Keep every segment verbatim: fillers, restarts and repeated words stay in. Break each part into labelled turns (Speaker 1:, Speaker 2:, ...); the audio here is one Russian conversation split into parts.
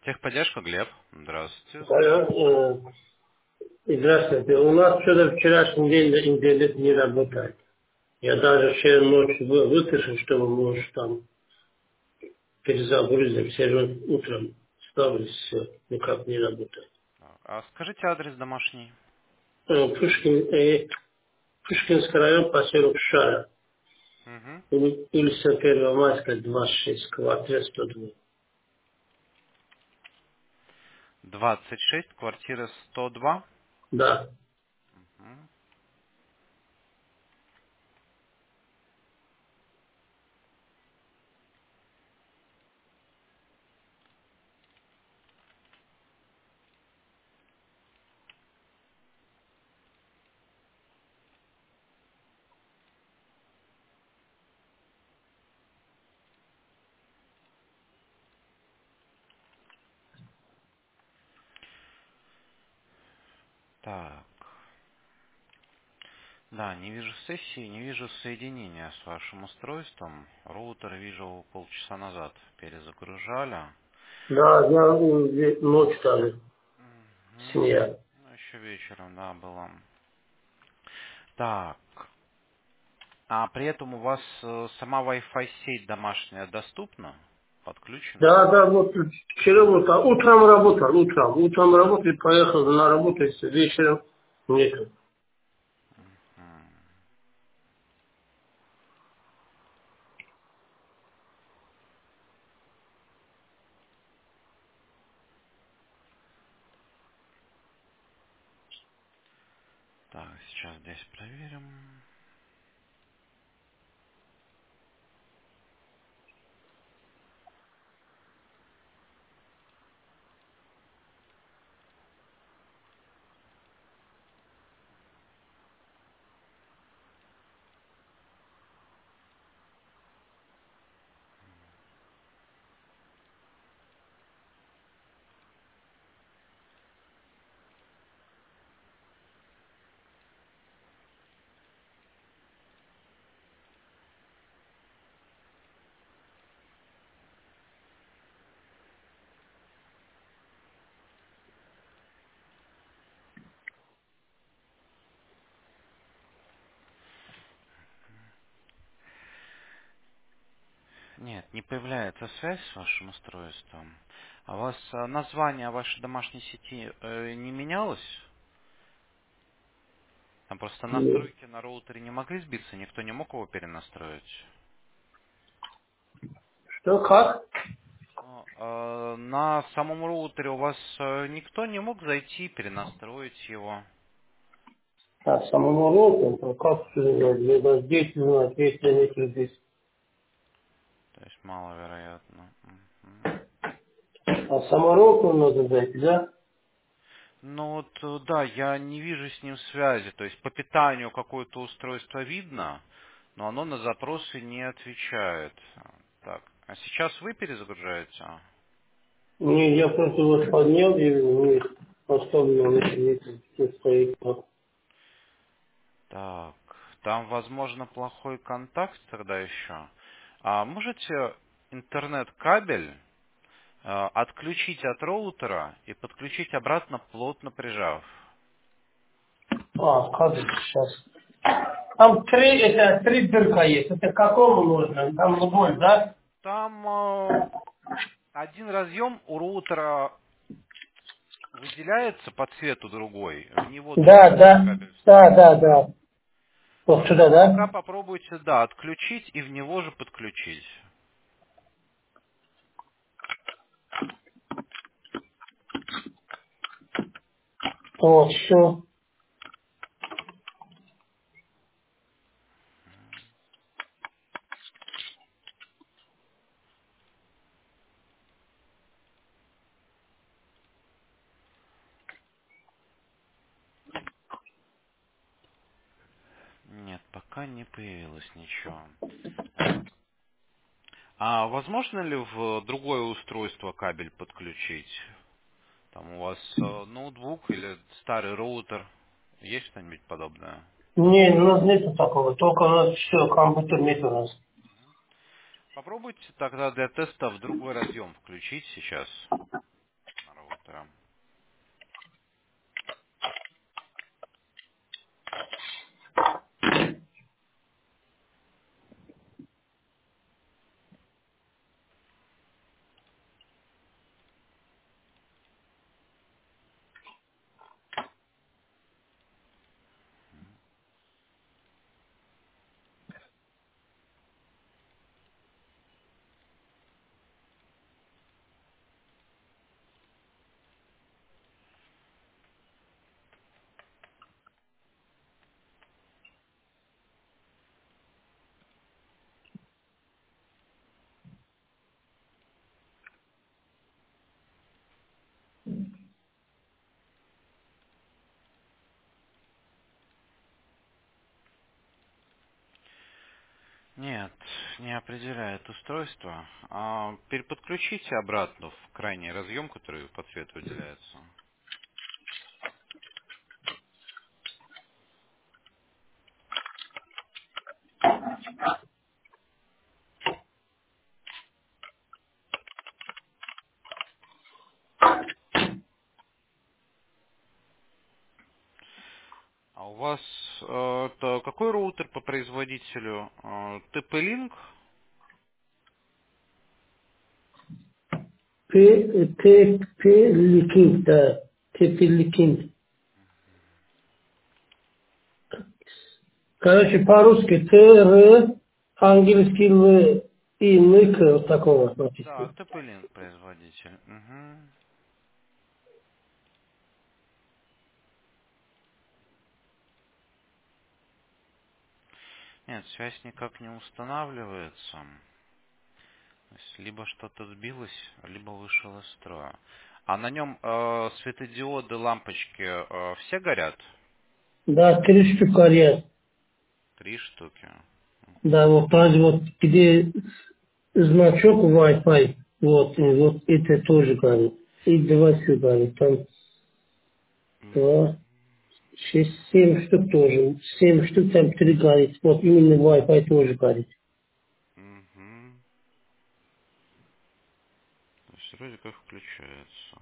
Speaker 1: Техподдержка, Глеб. Здравствуйте,
Speaker 2: Да,
Speaker 1: слушаю.
Speaker 2: э, Здравствуйте. У нас что-то вчерашний день интернет не работает. Я даже вчера ночью вы- выпишу, чтобы может там перезагрузить. Все же утром ставлю, все, никак не работает.
Speaker 1: Так, а скажите адрес домашний.
Speaker 2: Э, Пушкин, э, Пушкинский район, поселок Шара.
Speaker 1: Угу.
Speaker 2: Ули- Улица Первомайская, двадцать шесть, квартира сто два.
Speaker 1: двадцать шесть, квартира сто два.
Speaker 2: Да.
Speaker 1: Мгм. Так. Да, не вижу сессии, не вижу соединения с вашим устройством. Роутер вижу полчаса назад перезагружали.
Speaker 2: Да, я э, ночь даже,
Speaker 1: Мгм.
Speaker 2: семья.
Speaker 1: Ну, еще вечером, да, было. Так. А при этом у вас э, сама Wi-Fi сеть домашняя доступна? Подключена?
Speaker 2: Да, да, вот вчера вот, а утром работал, утром. Утром работал, поехал на работу, и всё, вечером нет.
Speaker 1: М. Так, сейчас здесь проверим. Нет, не появляется связь с вашим устройством. А у вас э, название вашей домашней сети э, не менялось? Там просто настройки на роутере не могли сбиться, никто не мог его перенастроить.
Speaker 2: Что, как?
Speaker 1: Ну, э, на самом роутере у вас э, никто не мог зайти, перенастроить его.
Speaker 2: А самому роуту, то как либо здесь, либо здесь, либо здесь.
Speaker 1: То есть маловероятно. Мгм.
Speaker 2: А самородку надо зайти, да?
Speaker 1: Ну вот, э, да, я не вижу с ним связи. То есть по питанию какое-то устройство видно, но оно на запросы не отвечает. Так, а сейчас вы перезагружаете?
Speaker 2: Не, я просто вот поднял и не поставил на интернете, все стоит. Вот.
Speaker 1: Так, там, возможно, плохой контакт тогда еще. А можете интернет-кабель э, отключить от роутера и подключить обратно, плотно прижав?
Speaker 2: А, как же сейчас? Там три, это три дырка есть. Это какому нужно? Там любой, да?
Speaker 1: Там э, один разъем у роутера выделяется по цвету другой, в него
Speaker 2: Да,
Speaker 1: другой
Speaker 2: да,
Speaker 1: кабель
Speaker 2: да,
Speaker 1: вставить.
Speaker 2: да, да. Вот
Speaker 1: Вот
Speaker 2: сюда,
Speaker 1: пока
Speaker 2: да?
Speaker 1: попробуйте, да, отключить и в него же подключить.
Speaker 2: Вот, все.
Speaker 1: Нет, пока не появилось ничего. Так. А возможно ли в другое устройство кабель подключить? Там у вас э, ноутбук или старый роутер? Есть что-нибудь подобное?
Speaker 2: Не, у нас нету такого. Только у нас все, компьютер нет у нас.
Speaker 1: Попробуйте тогда для теста в другой разъем включить сейчас. Нет, не определяет устройство. А переподключите обратно в крайний разъем, который по цвету выделяется. А у вас э, это какой роутер по производителю? Э, ти пи-Link?
Speaker 2: Т, Т, П, Ликин, да. Т, П, Ликин. Короче, по-русски Т, Р, английский Л, и Н, К, вот такого
Speaker 1: Да,
Speaker 2: написано.
Speaker 1: ти пи-Link производитель. Мгм. Нет, связь никак не устанавливается. То есть либо что-то сбилось, либо вышло из строя. А на нем э, светодиоды, лампочки э, все горят?
Speaker 2: Да, три штуки горят.
Speaker 1: Три штуки.
Speaker 2: Да, вот там вот, где значок Wi-Fi, вот, и вот это тоже горит. И два все горит. Там
Speaker 1: М,
Speaker 2: два, шесть, семь штук тоже. Семь штук, там три горит. Вот именно Wi-Fi тоже горит.
Speaker 1: мгм. То есть вроде как включается.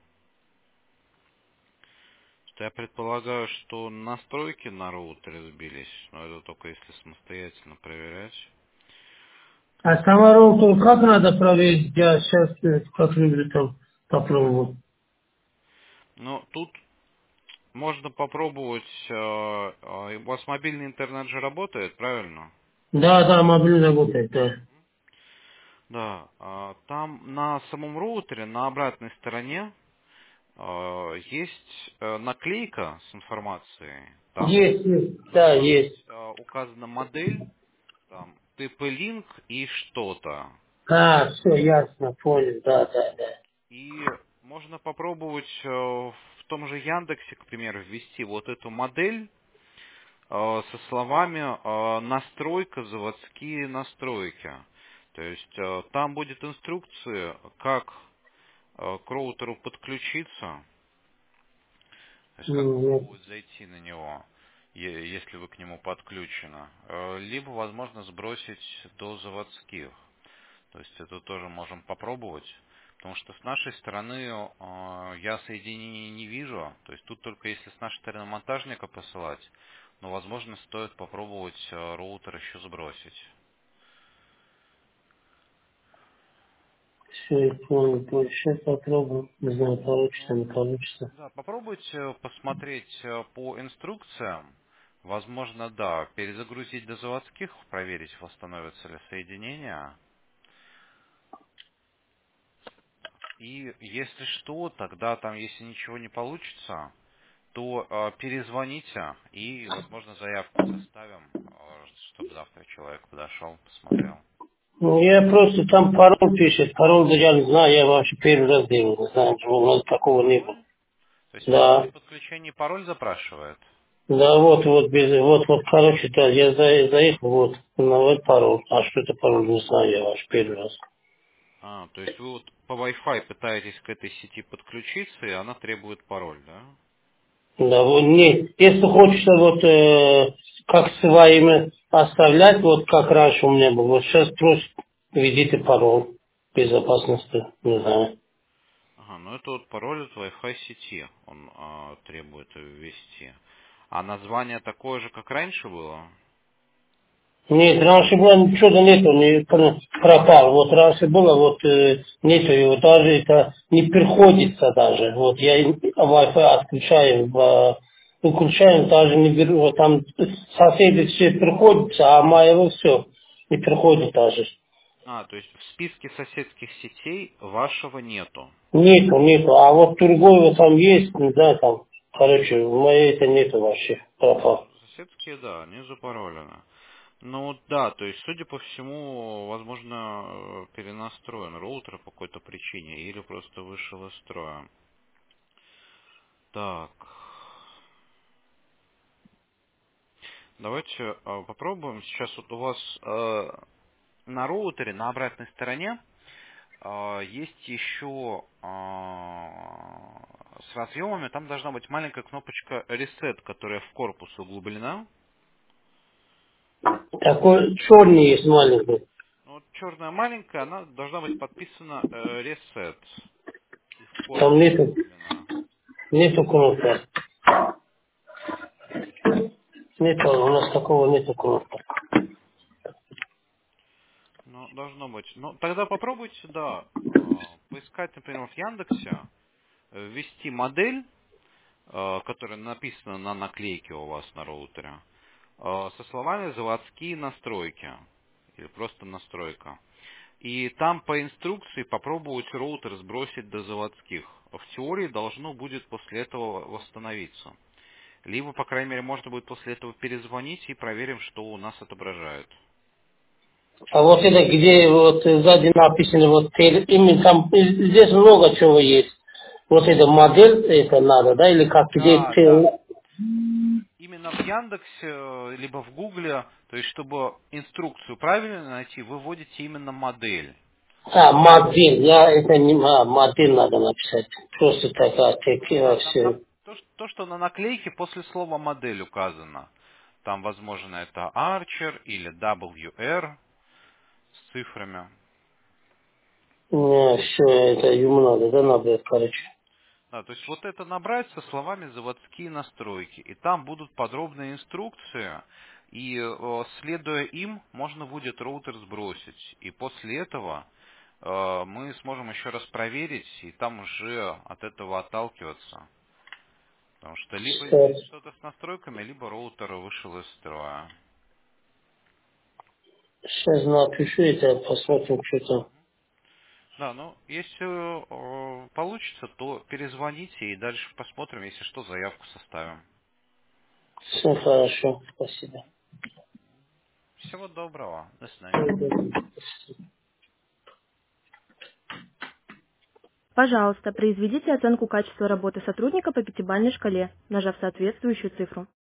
Speaker 1: Что я предполагаю, что настройки на роутере сбились, но это только если самостоятельно проверять.
Speaker 2: А сама роутер как надо проверить? Я сейчас э, как люблю там попробовать.
Speaker 1: Ну, тут можно попробовать, э, э, у вас мобильный интернет же работает, правильно?
Speaker 2: Да, да, мобильный работает, да.
Speaker 1: Да, а, там на самом роутере, на обратной стороне, э, есть э, наклейка с информацией. Там
Speaker 2: Есть, есть, да,
Speaker 1: должна быть
Speaker 2: есть.
Speaker 1: э, указана модель, там ти пи-Link и что-то.
Speaker 2: А, все, ясно, понял, да, да, да.
Speaker 1: И можно попробовать э, в том же Яндексе, к примеру, ввести вот эту модель э, со словами э, настройка, заводские настройки. То есть э, там будет инструкция, как э, к роутеру подключиться, то есть как
Speaker 2: М,
Speaker 1: попробовать зайти на него, е- если вы к нему подключены. Э, Либо, возможно, сбросить до заводских. То есть это тоже можем попробовать. Потому что с нашей стороны э, я соединений не вижу. То есть тут только если с нашей стороны монтажника посылать. Но, возможно, стоит попробовать э, роутер еще сбросить.
Speaker 2: Все, я понял, понял. Сейчас попробуем. Не знаю, получится,
Speaker 1: Ну,
Speaker 2: не получится.
Speaker 1: да, попробуйте посмотреть э, по инструкциям. Возможно, да, перезагрузить до заводских, проверить, восстановится ли соединение. И если что, тогда там, если ничего не получится, то э, перезвоните и, возможно, заявку составим, э, чтобы завтра человек подошел, посмотрел.
Speaker 2: Ну, я просто там пароль пишет. Пароль да я не знаю, я вообще первый раз делал. Не знаю, у нас такого не было.
Speaker 1: Пароль? То есть он при
Speaker 2: Да.
Speaker 1: подключении пароль запрашивает?
Speaker 2: Да, вот, вот, без, вот, вот, короче, да, я за, заехал, вот, на вот пароль. А что это пароль, не знаю, я ваш первый раз.
Speaker 1: А, то есть вы вот по Wi-Fi пытаетесь к этой сети подключиться, и она требует пароль, да?
Speaker 2: Да, вот, не, если хочется вот, э, как своими оставлять, вот как раньше у меня было, вот сейчас просто введите пароль безопасности, не знаю.
Speaker 1: Ага, ну это вот пароль от Wi-Fi сети он а, требует ввести. А название такое же, как раньше было?
Speaker 2: Нет, раньше было ничего нету, не про- пропал. Вот раньше было, вот э, нету его, даже это не приходится даже. Вот я и Wi-Fi отключаю, в, выключаем, даже не беру, вот там соседи все приходится, а моего все не приходит даже.
Speaker 1: А, то есть в списке соседских сетей вашего нету.
Speaker 2: Нету, нету. А вот другой вот там есть, ну да, там, короче, в моей это нету вообще, пропал.
Speaker 1: Соседские, да, они запаролены. Ну вот да, то есть, судя по всему, возможно, э, перенастроен роутер по какой-то причине или просто вышел из строя. Так, давайте э, попробуем. Сейчас вот у вас э, на роутере на обратной стороне а, есть еще а, с разъемами, там должна быть маленькая кнопочка Reset, которая в корпус углублена.
Speaker 2: Такой черный есть маленький.
Speaker 1: Ну, вот черная маленькая, она должна быть подписана э, Reset и в
Speaker 2: Там
Speaker 1: корпус
Speaker 2: нету,
Speaker 1: углублена.
Speaker 2: нету кнопки. Нету, у нас такого нету кнопки.
Speaker 1: Ну, должно быть. Ну, тогда попробуйте, да, э, поискать, например, в Яндексе, э, ввести модель, э, которая написана на наклейке у вас на роутере, э, со словами «заводские настройки» или просто «настройка». И там по инструкции попробовать роутер сбросить до заводских. В теории должно будет после этого восстановиться. Либо, по крайней мере, можно будет после этого перезвонить и проверим, что у нас отображает.
Speaker 2: А вот это, где вот сзади написано, вот тел- именно там, э, здесь много чего есть. Вот эта модель, это надо, да, или как, где
Speaker 1: Да, да.
Speaker 2: тел-
Speaker 1: Именно в Яндексе, э, либо в Гугле, то есть, чтобы инструкцию правильно найти, вы вводите именно модель.
Speaker 2: а, модель, я это не, а, модель надо написать. Просто такая,
Speaker 1: Да,
Speaker 2: такая,
Speaker 1: там на-
Speaker 2: все.
Speaker 1: то, что то, что на наклейке после слова модель указано. Там, возможно, это Archer или дабл ю эр с цифрами.
Speaker 2: Все, это ему надо, да, надо, короче.
Speaker 1: Да, то есть вот это набрать со словами «заводские настройки». И там будут подробные инструкции, и э, следуя им, можно будет роутер сбросить. И после этого э, мы сможем еще раз проверить, и там уже от этого отталкиваться. Потому что либо
Speaker 2: Сейчас,
Speaker 1: здесь что-то с настройками, либо роутер вышел из строя.
Speaker 2: сейчас напишу это, посмотрим, что там.
Speaker 1: Да, ну, если э, получится, то перезвоните и дальше посмотрим, если что, заявку составим.
Speaker 2: Все хорошо, спасибо.
Speaker 1: Всего доброго. До свидания.
Speaker 3: Пожалуйста, произведите оценку качества работы сотрудника по пятибалльной шкале, нажав соответствующую цифру.